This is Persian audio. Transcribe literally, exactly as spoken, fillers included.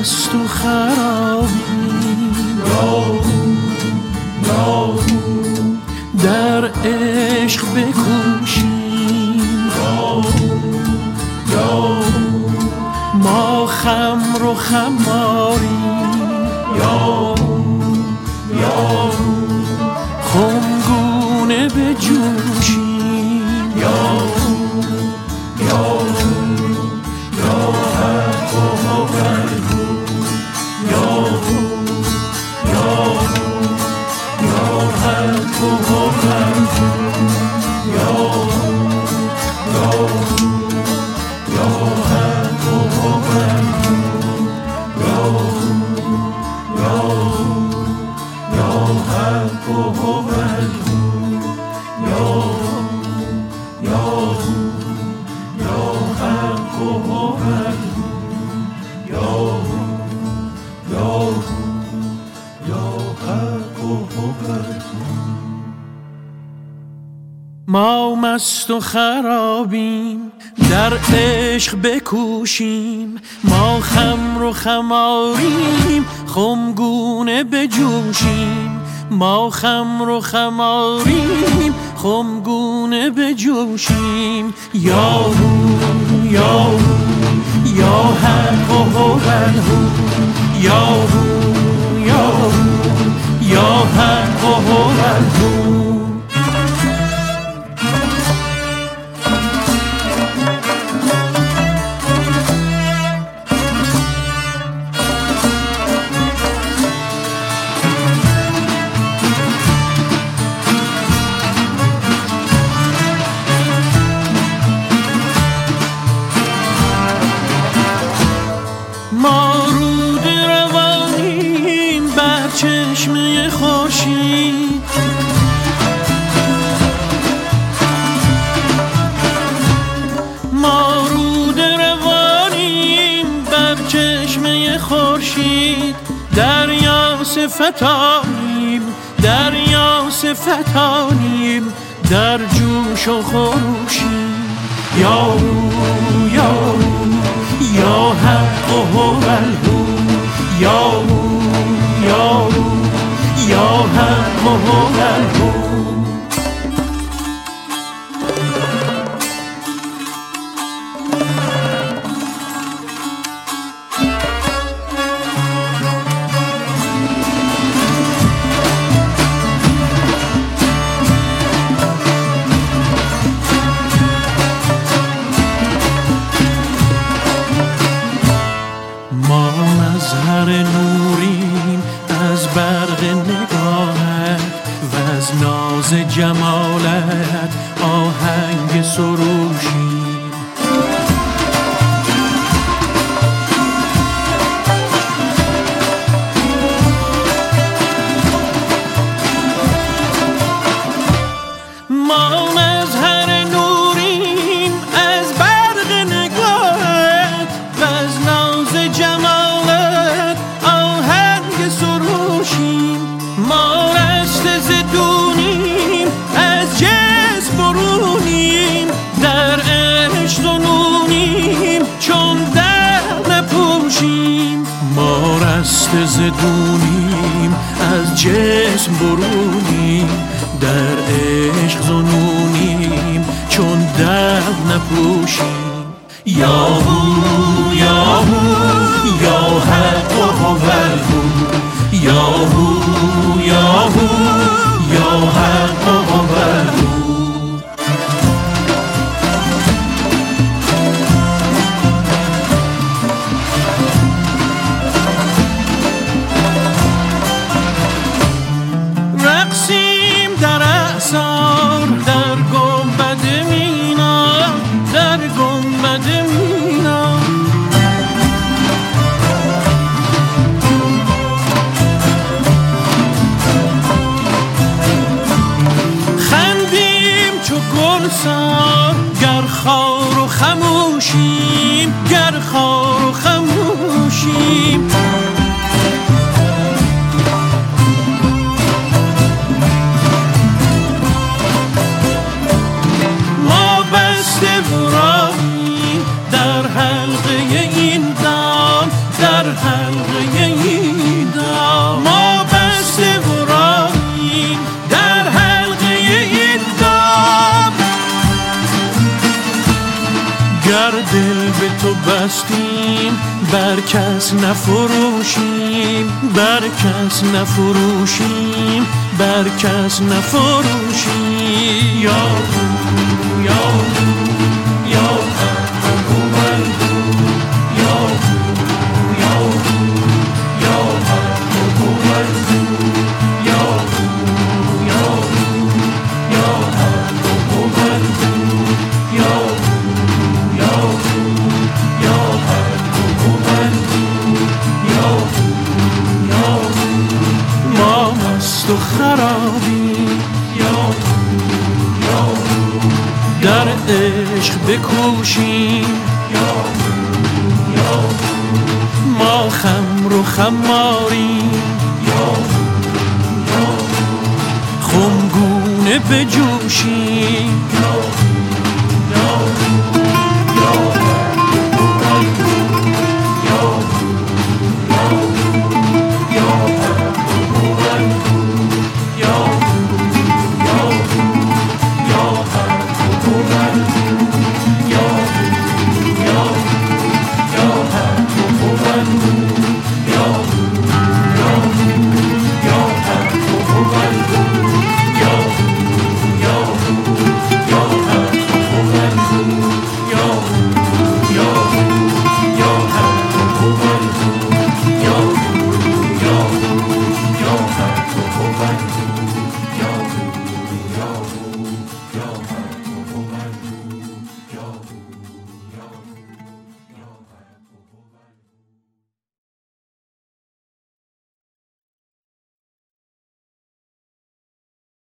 مست و خرابیم، در عشق بکوشیم، ما خمر و خماریم، خمگونه بجوشیم، ما مست و خرابیم، در عشق بکوشیم، ما خمر و خماریم، خمگونه بجوشیم، ما خمر و خماریم، خمگونه بجوشیم. یا هو یا هو یا حق و هو، یا هو یا هو یا حق و هو. ما رود روانیم بر چشمه خورشید، ما رود روانیم بر چشمه خورشید، دریا صفتانیم، دریا صفتانیم، در جوش و خروشیم. یا هو یا هو یا حق و هو یا هو یا هو یا حق و هو. ما مظهر نوریم از برق نگاهت و از ناز جمالت آهنگ سروشیم. ما مظهر نوریم از برق نگاهت و از ناز جمالت آهنگ سروشیم. ما رشته زدونیم از جسم برونیم، در عشق زنونیم چون در نپوشیم. ما رشته زدونیم از جسم برونیم، در عشق زنونیم چون در نپوشیم. یا هو یا هو یا حق و هو یا هو یا هو یا حق و هو. رقصیم در اعصار در گنبد مینا، در گنبد مینا. خندیم چو گلزار گر خار و خموشیم، گر خار و خموشیم. در حلقه این دام، در حلقه گر دل به تو بستیم بر کس نفروشیم، بر کس نفروشیم، بر کس نفروشیم. یا یا یا و خرابی در عشق بکوشیم، ما خمر و خماریم، خمگونه بجوشیم.